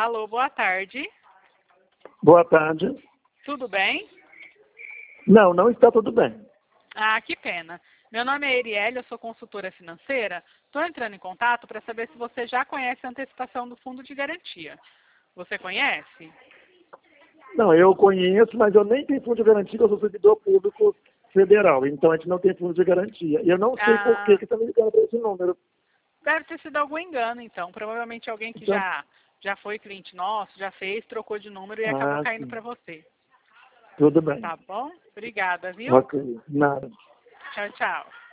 Alô, boa tarde. Boa tarde. Tudo bem? Não, não está tudo bem. Ah, que pena. Meu nome é Erielle, eu sou consultora financeira. Estou entrando em contato para saber se você já conhece a antecipação do fundo de garantia. Você conhece? Não, eu conheço, mas eu nem tenho fundo de garantia, eu sou servidor público federal, então a gente não tem fundo de garantia. E eu não sei por que está me ligando para esse número. Deve ter sido algum engano, então. Provavelmente alguém que Então, já foi cliente nosso, já fez, trocou de número e acabou caindo sim. para você. Tudo bem. Tá bom? Obrigada, viu? Ok, nada. Tchau, tchau.